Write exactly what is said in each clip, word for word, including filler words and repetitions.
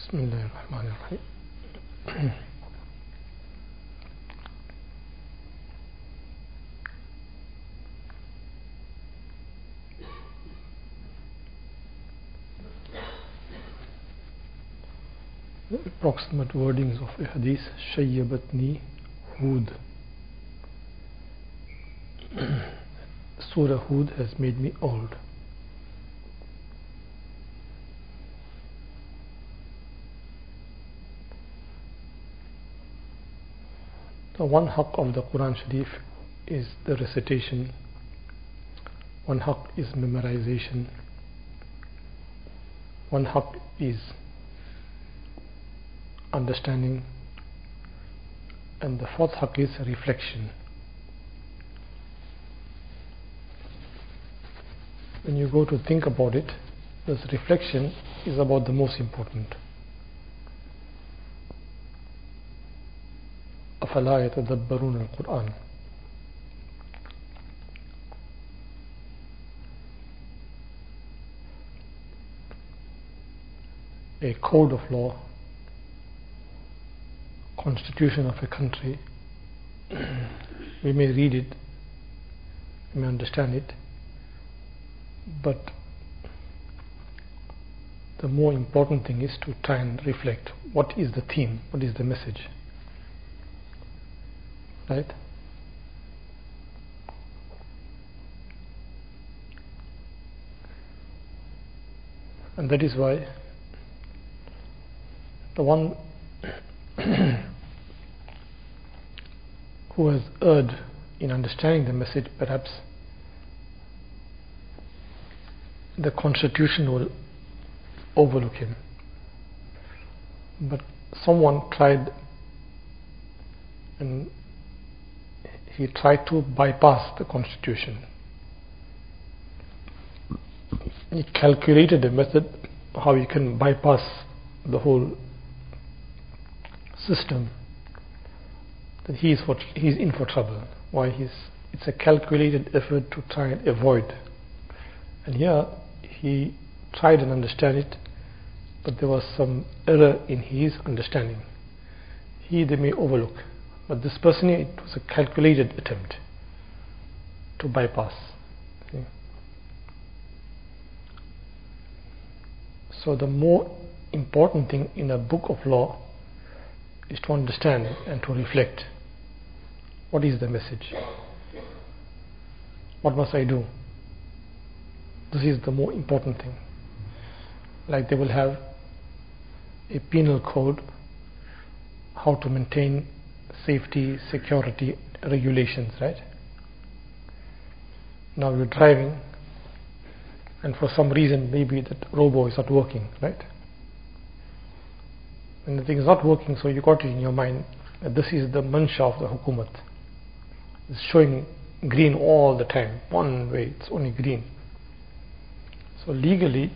بسم الله الرحمن الرحيم. The approximate wordings of a hadith: Shayyabatni Hud. Surah Hud has made me old. The one haqq of the Quran Sharif is the recitation, one haqq is memorization, one haqq is understanding, and the fourth haqq is reflection. When you go to think about it, this reflection is about the most important. أَفَلَا يَتَدَبَّرُونَ الْقُرْآنَ. A code of law, constitution of a country, we may read it, we may understand it, but the more important thing is to try and reflect what is the theme, what is the message, right? And that is why the one who has erred in understanding the message, perhaps the constitution will overlook him. But someone tried, and he tried to bypass the constitution. He calculated a method how he can bypass the whole system. That he is for, he is in for trouble. Why? He's, it's a calculated effort to try and avoid. And here he tried and understand it, but there was some error in his understanding. He they may overlook, but this person, it was a calculated attempt to bypass. Okay. So the more important thing in a book of law is to understand and to reflect. What is the message? What must I do? This is the more important thing. Like they will have a penal code, how to maintain safety, security, regulations, right? Now you're driving, and for some reason maybe that robo is not working, right? And the thing is not working, so you got it in your mind that this is the mansha of the hukumat. It's showing green all the time, one way, it's only green. So legally,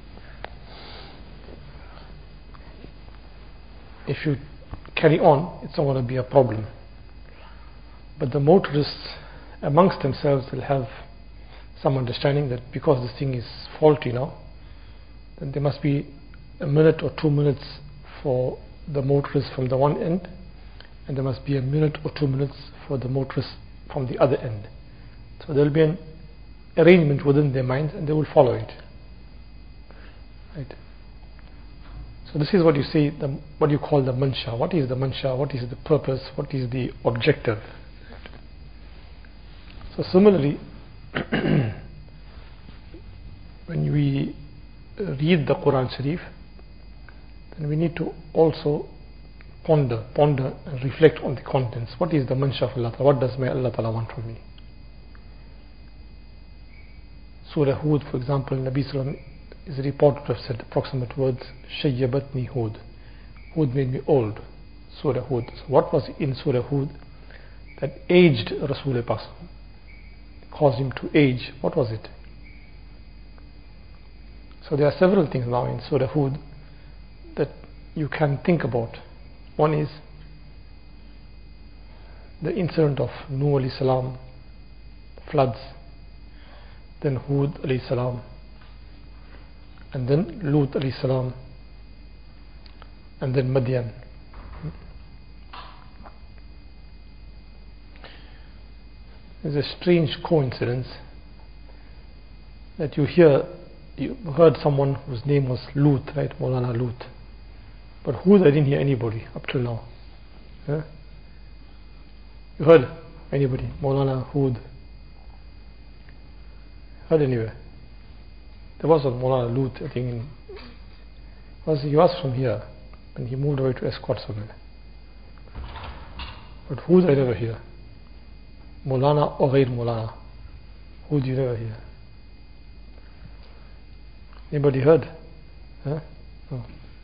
if you carry on, it's not going to be a problem. But the motorists amongst themselves will have some understanding that because this thing is faulty now, then there must be a minute or two minutes for the motorist from the one end, and there must be a minute or two minutes for the motorist from the other end. So there will be an arrangement within their minds, and they will follow it. Right? So this is what you say, the, what you call the mansha. What is the mansha? What is the purpose? What is the objective? So similarly, when we read the Quran Sharif, then we need to also ponder, ponder and reflect on the contents. What is the mansha of Allah? What does may Allah Ta'ala want from me? Surah Hud, for example, Nabi Sallallahu is reported to have said approximate words: Shayyabatni Hud. Hud made me old. Surah Hud. So what was in Surah Hud that aged Rasul Pak, caused him to age? What was it? So there are several things now in Surah Hud that you can think about. One is the incident of Nuh alayhi salam, floods, then Hud alayhi salam, and then Lut alayhi salam, and then Madian. There's a strange coincidence that you hear, you heard someone whose name was Lut, right? Maulana Lut. But Hud, I didn't hear anybody up till now. Huh? You heard anybody? Maulana Hud. Heard anywhere? There was a Maulana Lut, I think, in, was, he was from here, and he moved away to Escort somewhere. But Hud I never hear. Maulana or Ghair Maulana. Hud you never hear. Anybody heard? Huh? No.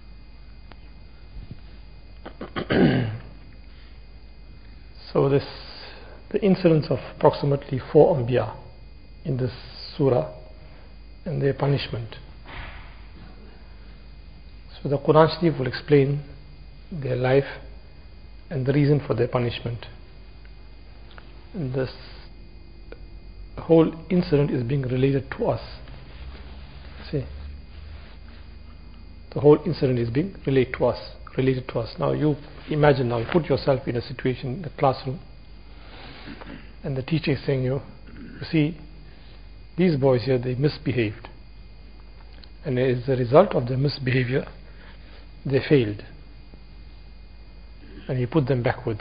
So this, the incidents of approximately four Anbiya in this surah and their punishment. So the Quran Sharif will explain their life and the reason for their punishment. And this whole incident is being related to us. See, the whole incident is being related to us. Related to us. Now you imagine, now you put yourself in a situation in the classroom, and the teacher is saying, you, you see, these boys here, they misbehaved, and as a result of their misbehavior, they failed, and you put them backwards.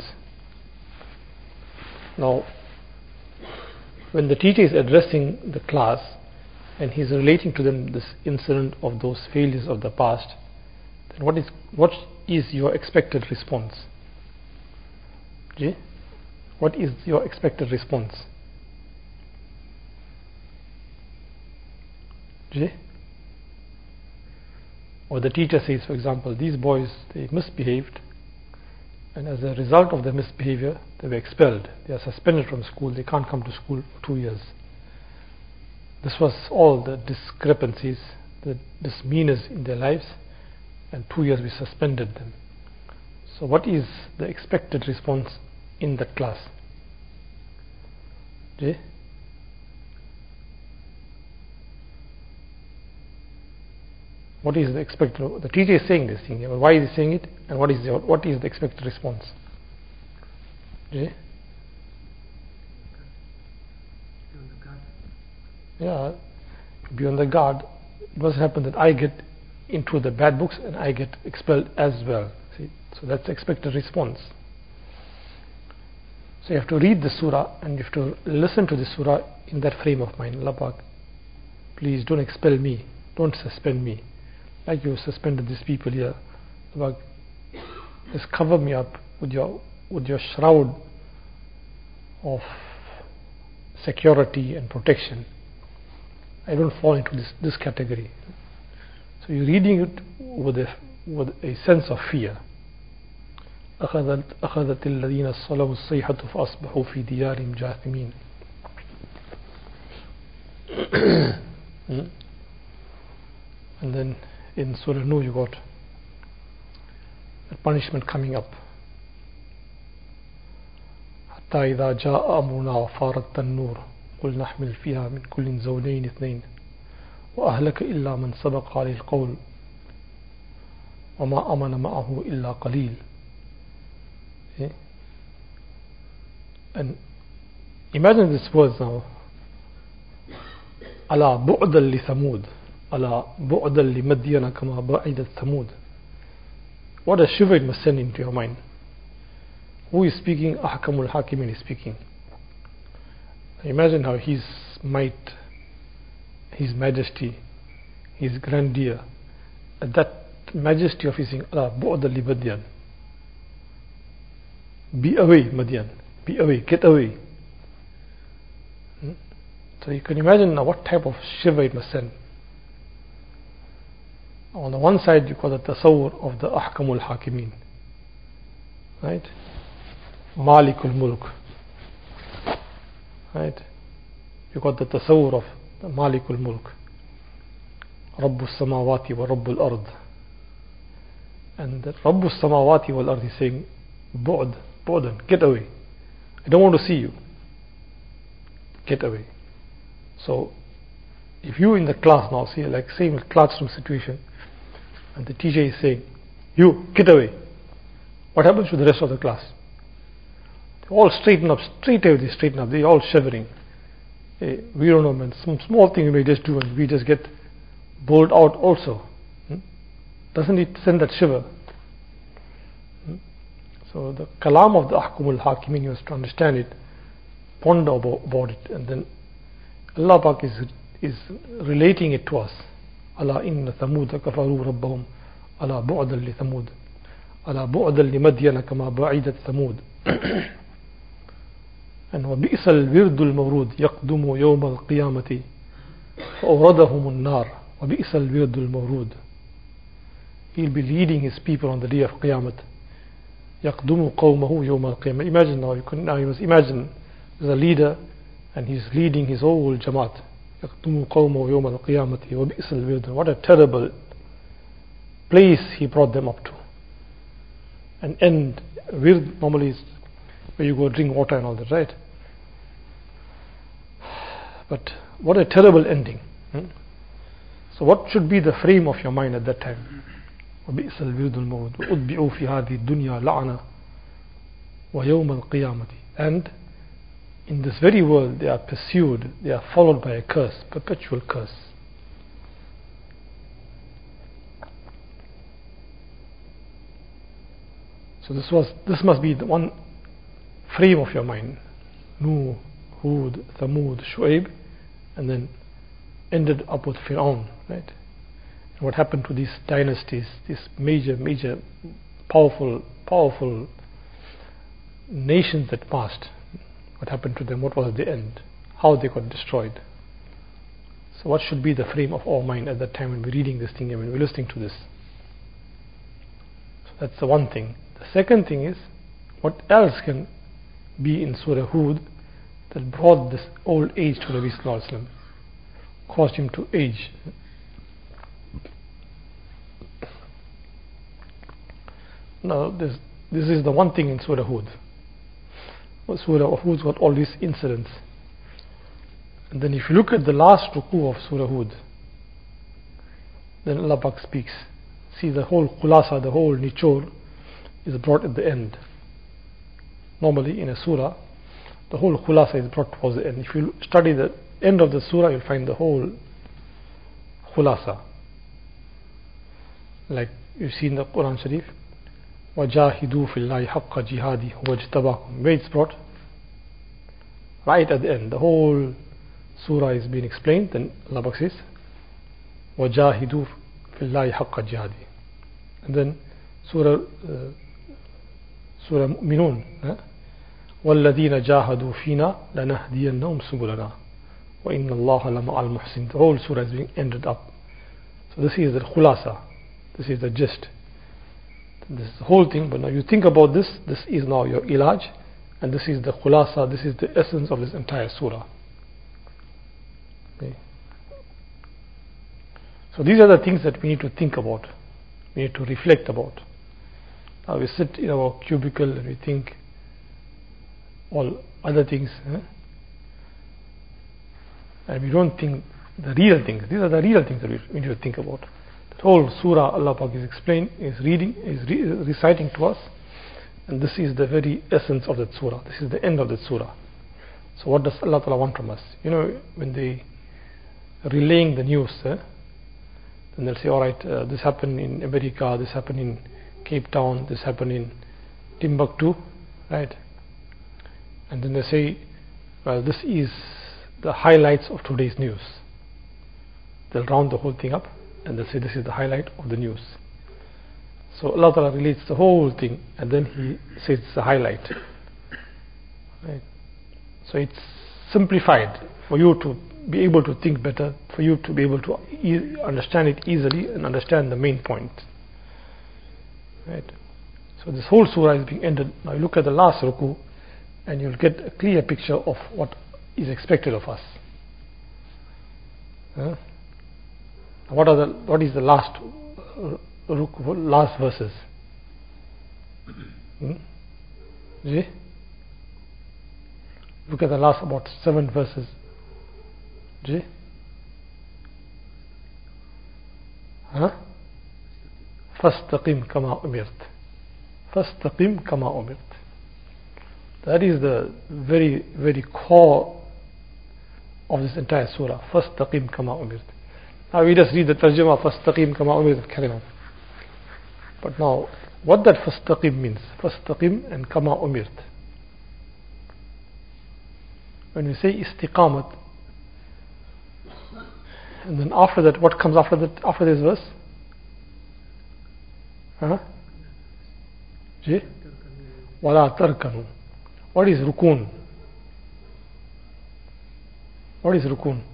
Now, when the teacher is addressing the class and he's relating to them this incident of those failures of the past, then what is what is your expected response? G? What is your expected response? G? Or the teacher says, for example, these boys, they misbehaved, and as a result of their misbehavior, they were expelled. They are suspended from school. They can't come to school for two years. This was all the discrepancies, the misdemeanors in their lives, and two years we suspended them. So what is the expected response in that class? Jay? What is the expected? The teacher is saying this thing. But why is he saying it? And what is the, what is the expected response? Jay? Yeah, be on the guard. It must happen that I get into the bad books and I get expelled as well. See, so that's the expected response. So you have to read the surah and you have to listen to the surah in that frame of mind. Allah Pak, please don't expel me, don't suspend me, like you suspended these people here. Allah Pak, just cover me up with your with your shroud of security and protection. I don't fall into this this category. So you're reading it with a with a sense of fear. أخذت أخذت الذين صلوا الصيحة فأصبحوا في ديارهم جاثمين. And then in Surah Nur you got the punishment coming up. حتى إذا جاء أمرنا وفارت النور قل نحمل فيها من كل زوجين اثنين وأهلك إلا من سبق عليه القول وما أمن معه إلا قليل. Okay. And imagine this words now. ألا بعدا لثمود ألا بعدا لمدين كما بعدت ثمود. What a shiver it must send into your mind. Who is speaking? Ahkamul Hakimin is speaking. Imagine how his might, his majesty, his grandeur, at that majesty of his saying, Allah bu'da li Madian. Be away, Madian. Be away, get away. Hmm? So you can imagine now what type of shiver it must send. On the one side you call the tasawwur of the Ahkamul Hakimin, right? Malikul Mulk, right? You got the tasawwur of the Malikul Mulk, Rabbus Samawati wa Rabbul Ard. And the Rabbus Samawati wal Ard is saying, Bu'd, Bu'dan, get away. I don't want to see you. Get away. So, if you in the class now, see, like same classroom situation, and the teacher is saying, You, get away. What happens to the rest of the class? They all straighten up, straight away they straighten up. They all shivering. Hey, we don't know, man. Some small thing we may just do and we just get bowled out also. Hmm? Doesn't it send that shiver? Hmm? So the kalam of the Ahkumul Hakimin, you have to understand it, ponder about, about it, and then Allah Pak is, is relating it to us. Allah inna thamuda kafaru rabbahum ala bu'dan li thamud ala bu'dan li madyana kama ba'idat thamud. And وبئس الورد المورود يقدم يوم القيامة فأوردهم النار وبئس الورد المورود. He'll be leading his people on the day of Qiyamah. يقدم قومه يوم القيامة. Imagine now, you can now you must imagine there's a leader and he's leading his whole Jamaat. يقدم قومه يوم القيامة وبئس الورد. What a terrible place he brought them up to. And end wird normally is where you go drink water and all that, right? But what a terrible ending. Hmm? So what should be the frame of your mind at that time? وبئس الورد المورود وأتبعوا في هذه الدنيا لعنة ويوم القيامة. And in this very world they are pursued, they are followed by a curse, perpetual curse. So this was this must be the one frame of your mind. Nuh, Hud, Thamud, Shu'aib, and then ended up with Fir'aun, right? And what happened to these dynasties, these major, major, powerful, powerful nations that passed? What happened to them? What was the end? How they got destroyed? So what should be the frame of our mind at that time when we're reading this thing and when we're listening to this? So that's the one thing. The second thing is, what else can be in Surah Hud that brought this old age to Nabi Sallallahu Alaihi Wasallam, caused him to age? Now this, this is the one thing in Surah Hud. Well, Surah Hud's got all these incidents. And then if you look at the last ruku of Surah Hud, then Allah Pak speaks. See, the whole khulasa, the whole nichor is brought at the end. Normally in a surah, the whole khulasa is brought towards the end. If you study the end of the surah, you'll find the whole khulasa. Like you see in the Quran Sharif, وَجَاهِدُوا فِي اللَّهِ حَقَّ جِهَادِهِ وَاجْتَبَاكُمْ. Where it's brought? Right at the end. The whole surah is being explained. Then Allah Pak says, وَجَاهِدُوا فِي اللَّهِ حَقَّ جِهَادِهِ. And then Surah uh, Surah Mu'minun, eh? وَالَّذِينَ جَاهَدُوا فِينَا لَنَهْدِيَنَّهُمْ سُبُلَنَا وَإِنَّ اللَّهَ لَمَعَ الْمُحْسِنِينَ. The whole surah is being ended up. So this is the khulasa. This is the gist. This is the whole thing. But now you think about this, this is now your ilaj, and this is the khulasa, this is the essence of this entire surah. Okay. So these are the things that we need to think about, we need to reflect about. Now we sit in our cubicle and we think all other things, eh? And we don't think the real things. These are the real things that we, we need to think about. The whole surah Allah Pak is explaining, is reading, is re reciting to us, and this is the very essence of that surah. This is the end of that surah. So what does Allah Ta'ala want from us? You know, when they relaying the news, eh? Then they'll say, all right, uh, this happened in America, this happened in Cape Town, this happened in Timbuktu, right? And then they say, well, this is the highlights of today's news. They'll round the whole thing up and they'll say this is the highlight of the news. So Allah Ta'ala relates the whole thing and then He says it's the highlight. Right? So it's simplified for you to be able to think better, for you to be able to e understand it easily and understand the main point. Right? So this whole surah is being ended. Now you look at the last ruku and you'll get a clear picture of what is expected of us. Huh? What are the what is the last uh, ruku, last verses? Hmm? See? Look at the last about seven verses. See? Huh? فَاسْتَقِمْ كَمَا أُمِرْتَ. فَاسْتَقِمْ كَمَا أُمِرْتَ. That is the very, very core of this entire surah. فَاسْتَقِمْ كَمَا أُمِرْتَ. Now we just read the tarjuma, فَاسْتَقِمْ كَمَا أُمِرْتَ, carry on. But now, what that فَاسْتَقِمْ means, فَاسْتَقِمْ and كَمَا أُمِرْتَ. When we say istiqamat, and then after that, what comes after that, after this verse? Huh? Ji? وَلَا تَرْكَنُوا. What is rukun? What is rukun?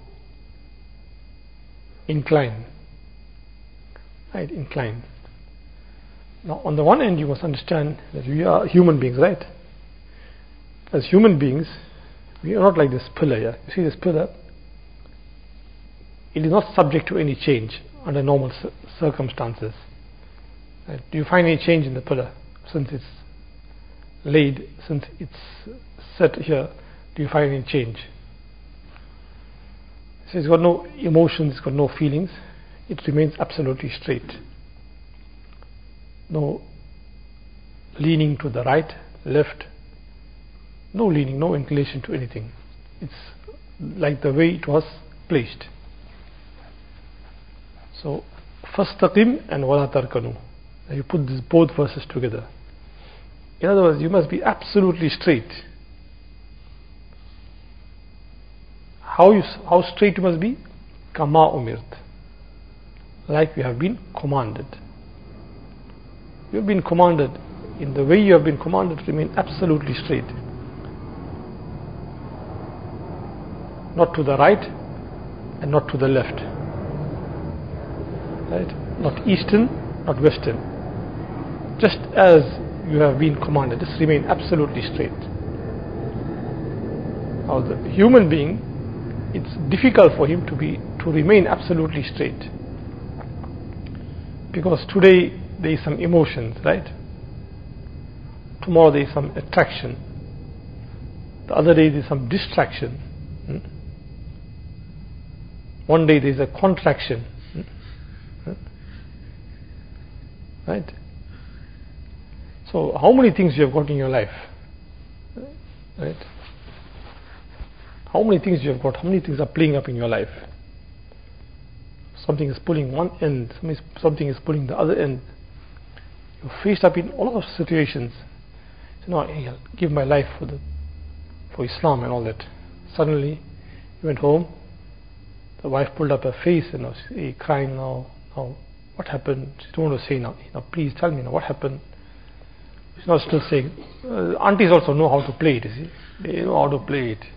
Incline. Right, incline. Now, on the one end, you must understand that we are human beings, right? As human beings, we are not like this pillar here. You see this pillar? It is not subject to any change under normal circumstances. Right? Do you find any change in the pillar since it's laid, since it's set here? Do you find any change? So it's got no emotions, it's got no feelings. It remains absolutely straight. No leaning to the right, left. No leaning, no inclination to anything. It's like the way it was placed. So, فَاسْتَقِمْ and وَلَا تَرْكَنُوا. You put these both verses together. In other words, you must be absolutely straight. How, you, how straight you must be? كَمَا أُمِرْتَ. Like we have been commanded. You have been commanded. In the way you have been commanded, remain absolutely straight. Not to the right and not to the left. Right? Not eastern, not western. Just as you have been commanded, just remain absolutely straight. Now the human being, it's difficult for him to be to remain absolutely straight. Because today there is some emotions, right? Tomorrow there is some attraction. The other day there is some distraction. Hmm? One day there is a contraction. Hmm? Right? So how many things you have got in your life? Right? How many things you have got? How many things are playing up in your life? Something is pulling one end, something is pulling the other end. You're faced up in all of situations. So now I'll give my life for the for Islam and all that. Suddenly you went home, the wife pulled up her face and was hey, crying now, now what happened? She don't want to say now, now please tell me now what happened. She's not still saying, uh, aunties also know how to play it, you see. They know how to play it.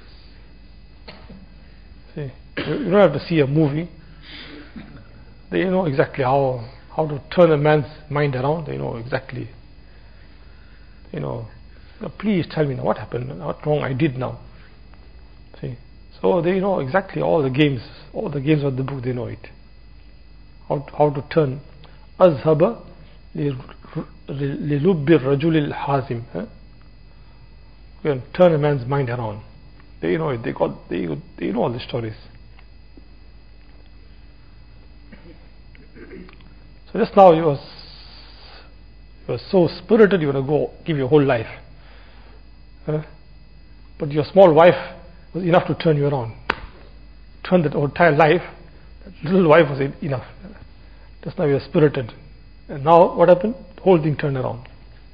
See, you don't have to see a movie. They know exactly how how to turn a man's mind around. They know exactly. You know, please tell me now what happened, what wrong I did now. See, so they know exactly all the games, all the games of the book. They know it. How how to turn azhaba للب الرجل الحازم. You can turn a man's mind around. They know it. They got. They they know all the stories. So just now you was you were so spirited you want to go give your whole life, huh? But your small wife was enough to turn you around. Turn that entire life. That little wife was enough. Just now you were spirited, and now what happened? The whole thing turned around.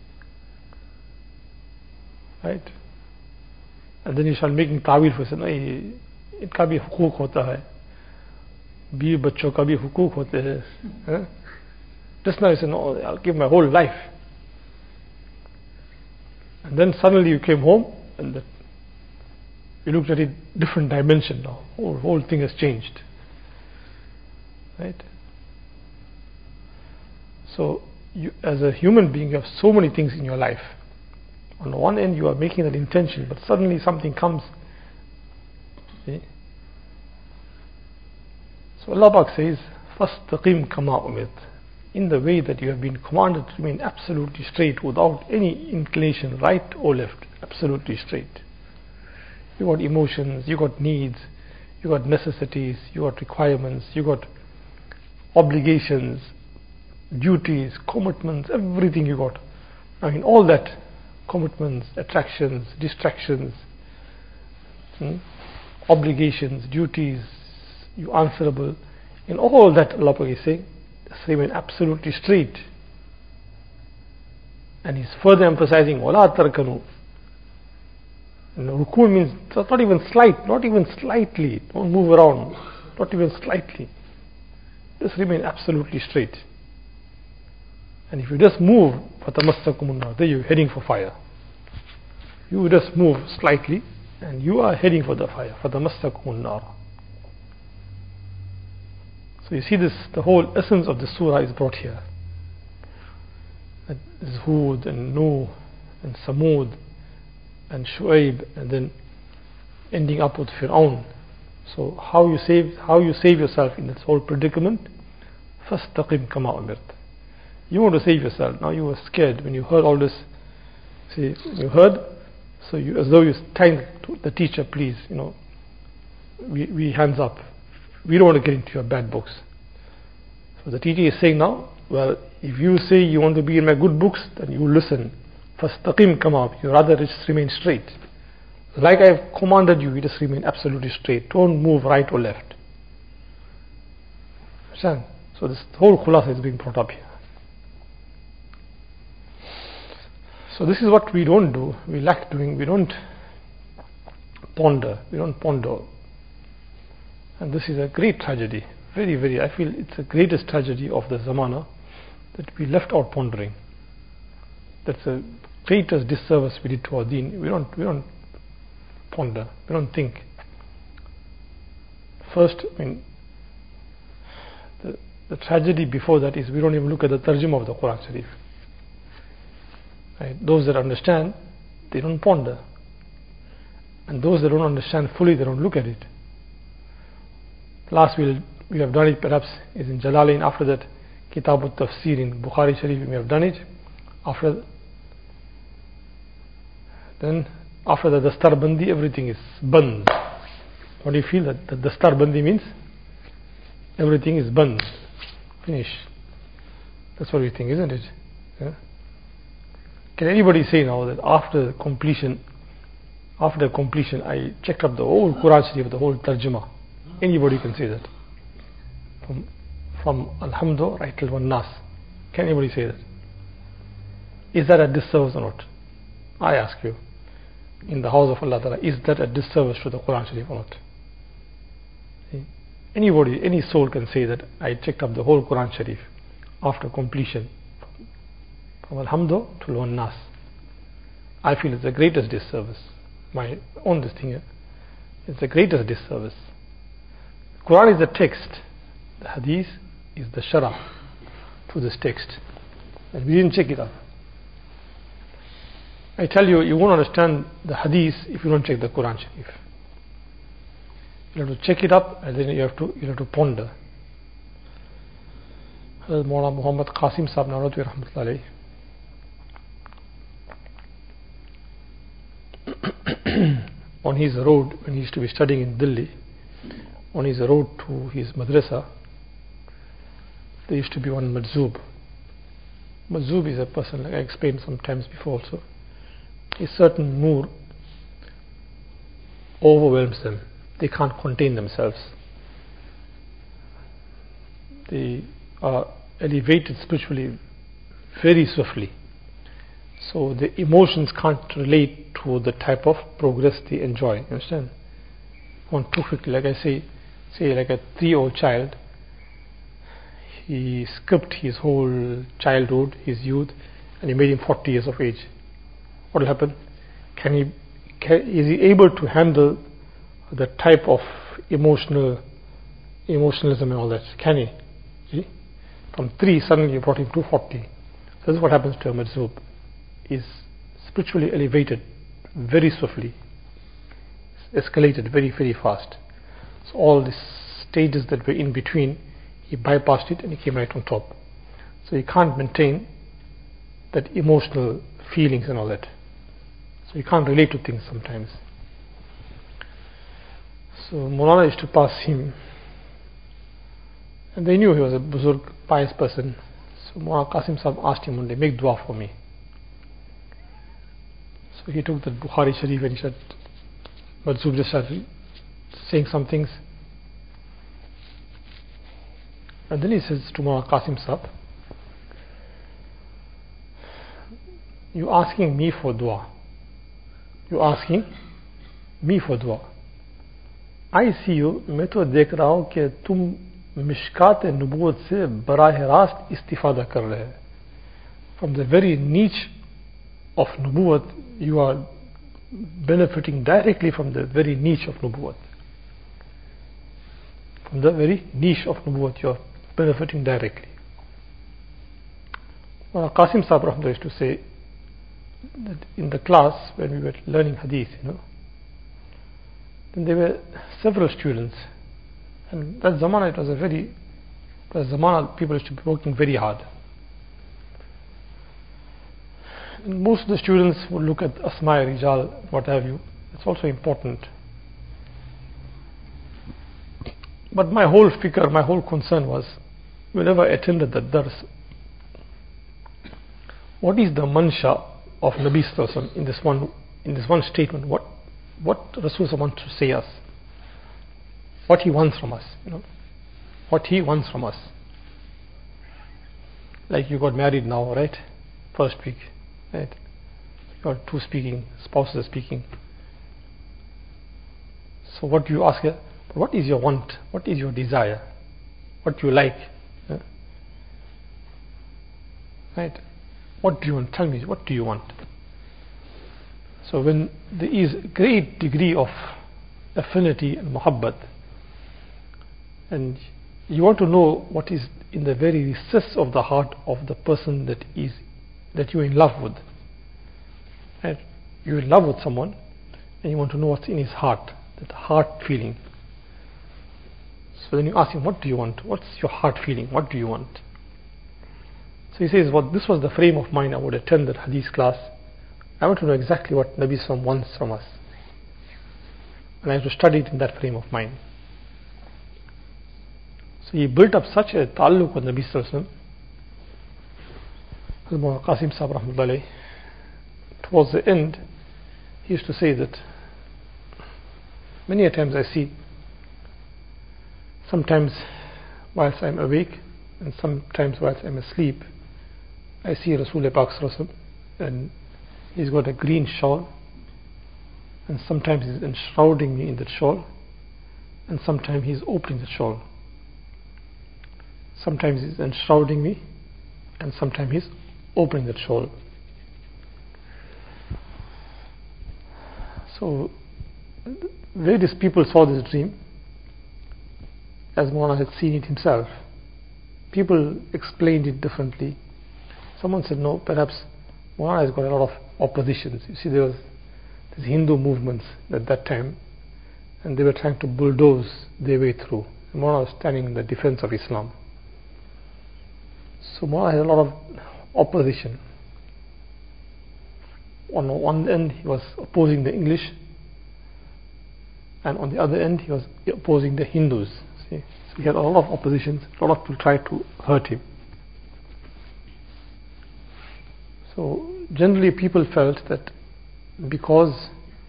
Right? And then you start making तावील for say, इनका भी हुकूक होता है, बीवी बच्चों का भी हुकूक होते हैं. Just now you said, no, I'll give my whole life. And then suddenly you came home and the, you looked at it different dimension now. Whole whole thing has changed. Right? So you, as a human being, you have so many things in your life. On the one end you are making that intention, but suddenly something comes. See? So Allah Pak says, فَاسْتَقِمْ كَمَا أُمِرْتَ. In the way that you have been commanded to remain absolutely straight without any inclination right or left. Absolutely straight. You got emotions, you got needs, you got necessities, you got requirements, you got obligations. duties, commitments, everything you got. I mean, all that, commitments, attractions, distractions, hmm, obligations, duties, you answerable. In all that, Allah is saying, remain absolutely straight. And He's further emphasizing, وَلَا تَرْكَنُوا. And ruku means not even slight, not even slightly. Don't move around, not even slightly. Just remain absolutely straight. And if you just move, فَتَمَسَّكُمُ النَّارُ, then you're heading for fire. You just move slightly, and you are heading for the fire. فَتَمَسَّكُمُ النَّارُ. So you see this, the whole essence of the surah is brought here. That is Hud and Nuh and Samud and Shu'aib, and then ending up with Fir'aun. So how you save how you save yourself in this whole predicament? فَاسْتَقِمْ كَمَا أُمِرْتَ. You want to save yourself. Now you were scared when you heard all this. See, you heard, so you, as though you're telling the teacher, please, you know, we, we hands up. We don't want to get into your bad books. So the teacher is saying now, well, if you say you want to be in my good books, then you listen. فَاسْتَقِمْ كَمَا. You rather just remain straight. Like I have commanded you, you just remain absolutely straight. Don't move right or left. Understand? So this whole khulasa is being brought up here. So this is what we don't do. We lack doing. We don't ponder. We don't ponder. And this is a great tragedy. Very, very. I feel it's the greatest tragedy of the zamana that we left out pondering. That's the greatest disservice we did to our deen. We don't. We don't ponder. We don't think. First, I mean, the the tragedy before that is we don't even look at the tarjuma of the Quran Sharif. Right? Those that understand, they don't ponder, and those that don't understand fully, they don't look at it. Last we'll we have done it perhaps is in Jalalain. After that, Kitab al-Tafsir in Bukhari Sharif, we have done it. After then, after the Dastar Bandi, everything is band. What do you feel that the Dastar Bandi means? Everything is band, finish. That's what we think, isn't it? Yeah? Can anybody say now that after completion, after completion, I checked up the whole Quran Sharif, the whole Tarjuma? Anybody can say that. From, from Alhamdulillah right till one Nas. Can anybody say that? Is that a disservice or not? I ask you. In the house of Allah Ta'ala, is that a disservice to the Quran Sharif or not? Anybody, any soul can say that I checked up the whole Quran Sharif after completion. From Alhamdulillah to one Nas. I feel it's the greatest disservice. My own this thing here. It's the greatest disservice. Quran is the text. The Hadith is the Shara to this text. And we didn't check it up. I tell you, you won't understand the Hadith if you don't check the Quran Sharif. You have to check it up, and then you have to you have to ponder. Hazrat Maulana Muhammad Qasim Sahib Naratwi Rahmatullahi on his road, when he used to be studying in Delhi, on his road to his madrasa, there used to be one Majzoob. Majzoob is a person, like I explained sometimes before also. A certain mood overwhelms them. They can't contain themselves. They are elevated spiritually very swiftly. So the emotions can't relate to the type of progress they enjoy. You understand? One too quickly, like I say, say like a three-year-old child, he skipped his whole childhood, his youth, and he made him forty years of age. What will happen? Can he? Can, is he able to handle the type of emotional emotionalism and all that? Can he? See? From three, suddenly you brought him to forty. So this is what happens to a Majzoob. Is spiritually elevated very swiftly, escalated very very fast. So all these stages that were in between, he bypassed it and he came right on top. So he can't maintain that emotional feelings and all that. So you can't relate to things sometimes. So Maulana used to pass him, and they knew he was a buzurg, pious person. So Maulana Qasim Sahib asked him one day, make dua for me. So he took the Bukhari Sharif and he said, but Zub just started saying some things. And then he says to Maulana Qasim Sahib, you're asking me for dua. You're asking me for dua. I see you, मैं तो देख रहा हूँ कि तुम मिशकात नबूवत से बराह रास्त इस्तिफादा कर रहे हैं. From the very niche of nubuwat, you are benefiting directly from the very niche of nubuwat. From the very niche of nubuwat, you are benefiting directly. Well, Qasim Sahib Rahmatullah used to say that in the class when we were learning hadith, you know, then there were several students, and that zamana, it was a very, that zamana people used to be working very hard. And most of the students would look at Asma Rijal, what have you. It's also important. But my whole fikr, my whole concern was, whenever I attended the dars, what is the mansha of Nabi Sallallahu Alaihi Wasallam in this one, in this one statement? What, what Rasul wants to say us? What he wants from us, you know? What he wants from us. Like you got married now, right? First week, right? You got two speaking, spouses are speaking. So what do you ask her? What is your want? What is your desire? What do you like? Yeah? Right? What do you want? Tell me, what do you want? So when there is a great degree of affinity and muhabbat, and you want to know what is in the very recess of the heart of the person that is that you're in love with. Right? You're in love with someone and you want to know what's in his heart, that heart feeling. So then you ask him, what do you want? What's your heart feeling? What do you want? So he says, well, this was the frame of mind I would attend that hadith class. I want to know exactly what Nabi Sallallahu wants from us. And I have to study it in that frame of mind. So he built up such a ta'alluq with Nabi Sallallahu Alaihi Wasallam. Qasim Sahib Rahmatullah, towards the end, he used to say that many a times I see, sometimes whilst I'm awake and sometimes whilst I'm asleep, I see Rasul Pak Sallallahu Alaihi Wasallam, and he's got a green shawl, and sometimes he's enshrouding me in that shawl, and sometimes he's opening the shawl. Sometimes he's enshrouding me, and sometimes he's opening that shawl. So various people saw this dream, as Maulana had seen it himself. People explained it differently. Someone said, no, perhaps Maulana has got a lot of oppositions. You see, there was these Hindu movements at that time, and they were trying to bulldoze their way through. And Maulana was standing in the defense of Islam. So Maulana had a lot of opposition. On one end he was opposing the English, and on the other end he was opposing the Hindus. See? So he had a lot of oppositions, a lot of people tried to hurt him. So generally people felt that because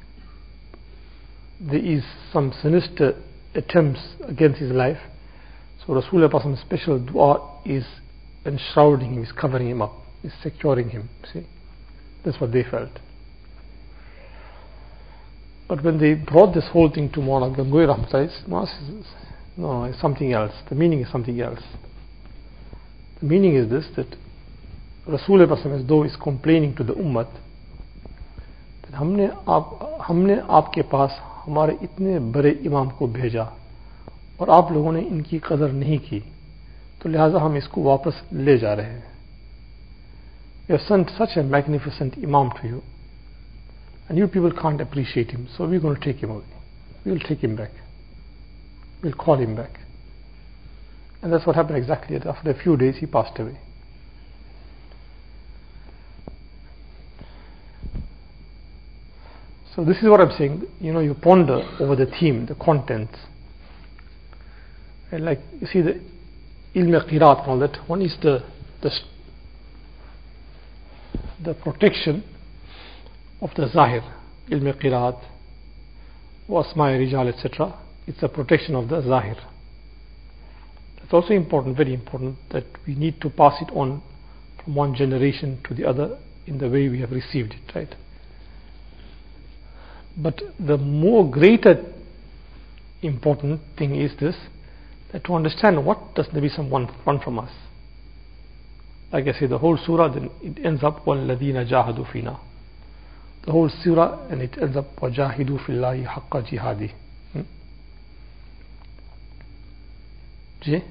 there is some sinister attempts against his life, so Rasulullah's special dua is enshrouding him, is covering him up, is securing him. See, that's what they felt. But when they brought this whole thing to Maulana Gangohi Rahmatullah, Maulana says, no, it's something else. The meaning is something else. The meaning is this, that Rasulullah as though is complaining to the ummah that हमने आप हमने आपके पास हमारे इतने बड़े इमाम को भेजा और आप लोगों ने इनकी कदर नहीं की, तो लिहाजा हम इसको वापस ले जा रहे हैं. We have sent such a magnificent imam to you, and you people can't appreciate him, so we're going to take him away. We'll take him back. We'll call him back. And that's what happened exactly. After a few days he passed away. So this is what I'm saying, you know, you ponder over the theme, the contents. And like, you see the ilm qiraat and all that, one is the the, the protection of the Zahir, ilm qiraat, wasma'i rijal, et cetera. It's a protection of the Zahir. It's also important, very important, that we need to pass it on from one generation to the other in the way we have received it, right? But the more greater important thing is this, that to understand what does Nabi Sallallahu want, want from us. Like I say, the whole surah, then it ends up وَالَّذِينَ جَاهَدُوا فِينَا. The whole surah, and it ends up وَجَاهِدُوا فِي اللَّهِ حَقَّ جِهَادِهِ. Hmm? Jay?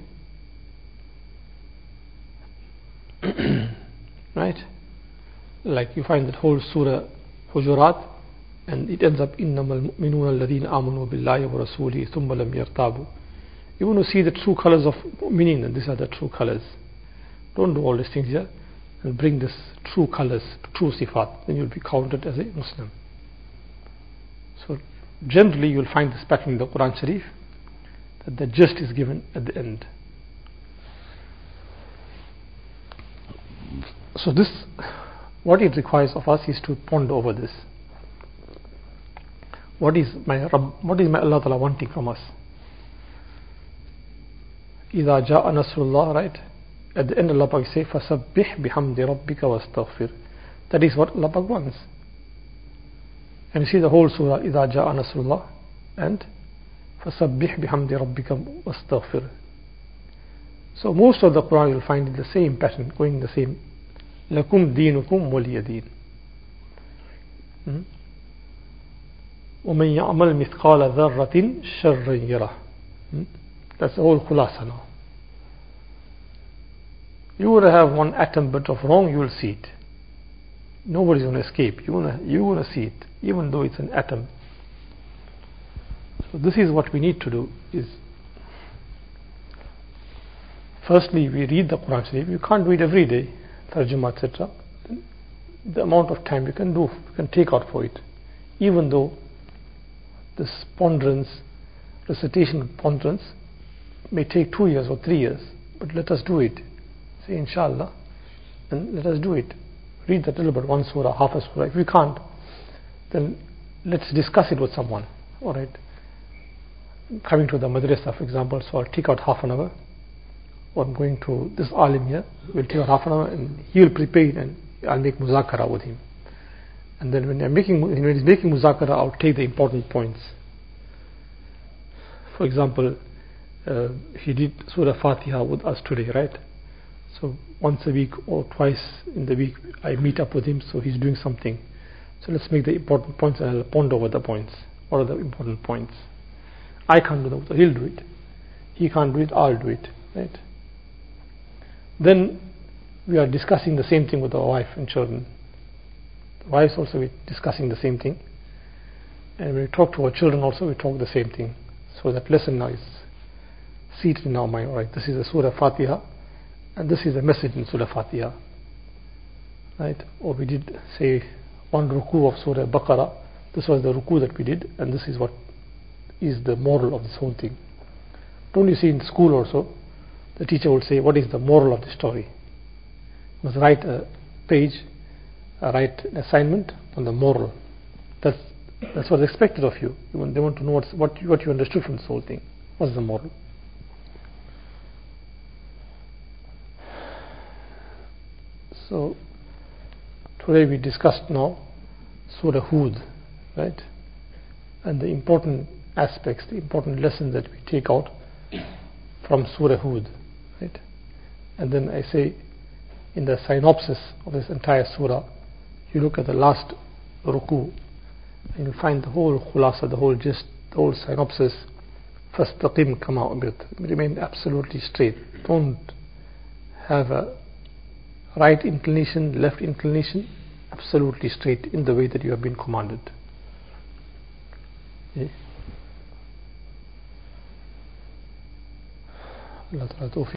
Right? Like you find that whole surah Hujurat, and it ends up إِنَّمَا الْمُؤْمِنُونَ الَّذِينَ آمَنُوا بِاللَّهِ وَرَسُولِهِ ثُمَّ لَمْ يَرْتَابُوا. You want to see the true colors of meaning, and these are the true colors. Don't do all these things here, and bring this true colors, true sifat, then you'll be counted as a Muslim. So generally you'll find this pattern in the Quran Sharif, that the gist is given at the end. So this, what it requires of us is to ponder over this. What is my Rabb, what is my Allah Ta'ala wanting from us? إِذَا جَاءَ نَصْرُ اللَّهِ, right? At the end Allah Ta'ala say, فَسَبِّحْ بِحَمْدِ رَبِّكَ وَاسْتَغْفِرْ. That is what Allah Ta'ala wants. And you see the whole surah, إِذَا جَاءَ نَصْرُ اللَّهِ, and فَسَبِّحْ بِحَمْدِ رَبِّكَ وَاسْتَغْفِرْ. So most of the Quran you'll find in the same pattern, going the same. لَكُمْ دِينُكُمْ وَلِيَ دِينُ. وَمَنْ يَعْمَلْ مِثْقَالَ ذَرَّةٍ شَرًّا يَرَهُ. That's the whole khulasa now. You will have one atom bit of wrong, you will see it. Nobody's going to escape. You will you will see it, even though it's an atom. So this is what we need to do. Is firstly we read the Quran Sharif. You can't do it every day, tarjuma, et cetera. The amount of time you can do, you can take out for it, even though this ponderance, recitation of ponderance, may take two years or three years, but let us do it. Say inshallah, and let us do it. Read that little bit, one surah, half a surah. If we can't, then let's discuss it with someone. All right. Coming to the madrasa, for example, so I'll take out half an hour. Or I'm going to this alim here, we'll take out half an hour, and he'll prepare it, and I'll make muzakara with him. And then when I'm making, when he's making muzakara, I'll take the important points. For example, uh, he did Surah Fatiha with us today, right? So once a week or twice in the week I meet up with him, so he's doing something. So let's make the important points, and I'll ponder over the points. What are the important points? I can't do that, so he'll do it. He can't do it, I'll do it, right? Then we are discussing the same thing with our wife and children. The wives also be discussing the same thing. And when we talk to our children also, we talk the same thing. So that lesson now is seated in our mind. Alright, this is the Surah Fatiha, and this is the message in Surah Fatiha. Right? Or we did say one ruku of Surah Baqarah. This was the ruku that we did, and this is what is the moral of this whole thing. Don't you see in school also, the teacher will say, what is the moral of the story? You must write a page, uh, write an assignment on the moral. That's that's what's expected of you. They want to know what's, what you, what you understood from this whole thing. What's the moral? So today we discussed now Surah Hud, right? And the important aspects, the important lessons that we take out from Surah Hud, right? And then I say, in the synopsis of this entire surah, you look at the last ruku, and you find the whole khulasa, the whole gist, the whole synopsis. فَاسْتَقِمْ كَمَا أُمِرْتَ. Remain absolutely straight. Don't have a right inclination, left inclination. Absolutely straight in the way that you have been commanded. Okay. Allah Ta'ala tawfiq.